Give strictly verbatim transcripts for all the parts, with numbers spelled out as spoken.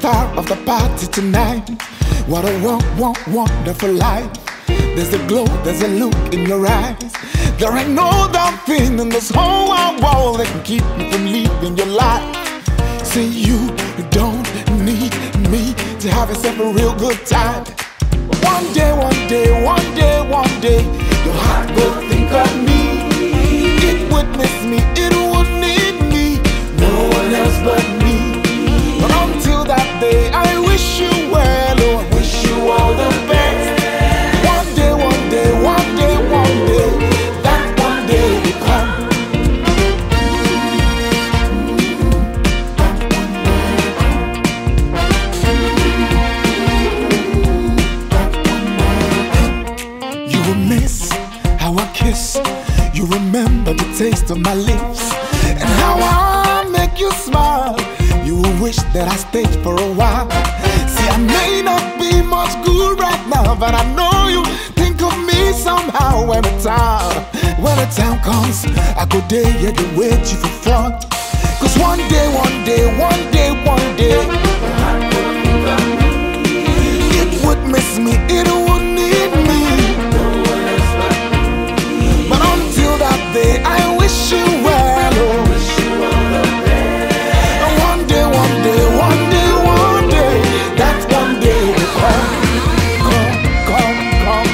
star of the party tonight. What a one, one, wonderful life. There's a glow, there's a look in your eyes. There ain't no damn thing in this whole wide world that can keep you from living your life. See, you don't need me to have yourself a real good time. One day, one day, one day, one day, your heart will think of me. It would miss me, it would need me, no one else but me. But until that day, I wish you well, oh, I wish you all the best. One day, one day, one day, one day, that one day will come. You will miss how I kiss. You remember the taste of my lips and how I make you smile. You will wish that I stayed for a while. See, I may not be much good right now, but I know you think of me somehow when the time, when the time comes, I go there, yeah, to wait you for front. Cause one day, one day, one day, one day, it would miss me, it would need me. But until that day, I wish you well, oh. One day, one day, one day, one day, that one day will come, come, come, come.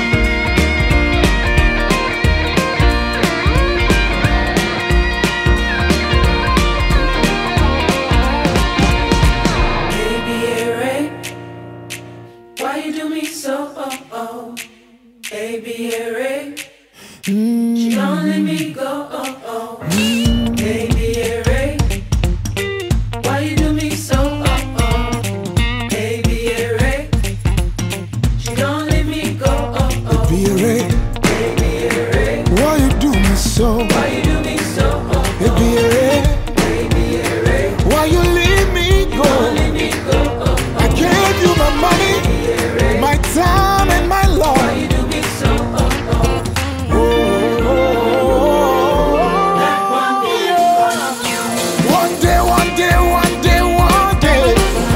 Baby Ray, why you do me so? Oh oh, baby Ray, she don't let me go. Oh oh, baby Ray, why you do me so? Oh oh, baby Ray, she don't let me go. Oh oh, Baby Ray, baby Ray, why you do me so? why you do me so? Oh Baby Ray, baby Ray, why you leave me don't go? let me go. Oh I gave you my money, my time and my why love. you do me so? Oh oh, that one day will come. One day, one day, one day, one day,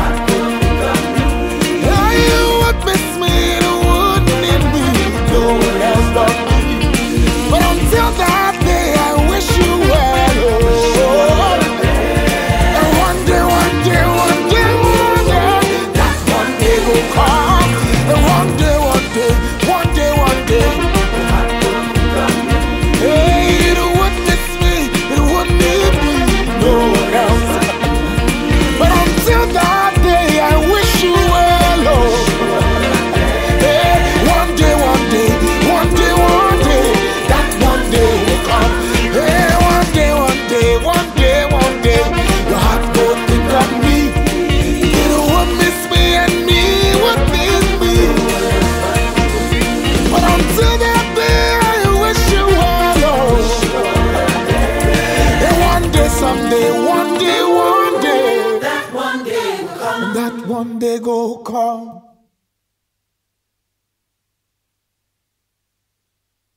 oh, you would miss me, you would need me, no one else but me. But until that day, I wish you well, oh. And one day, one day, one day, one day, that one day will come. And one day, one day, one day, one day, hey, it would miss me, it would need me, no one else. But until that day, I wish you well, oh. Hey, one day, one day, one day, one day, that one day will come. Hey, one day, one day, one day, one day, your heart will think of me. It would miss me and me would miss me. But until that day, I wish you well, oh. And one day, someday, one day, one day, That one day will come. that one day go come.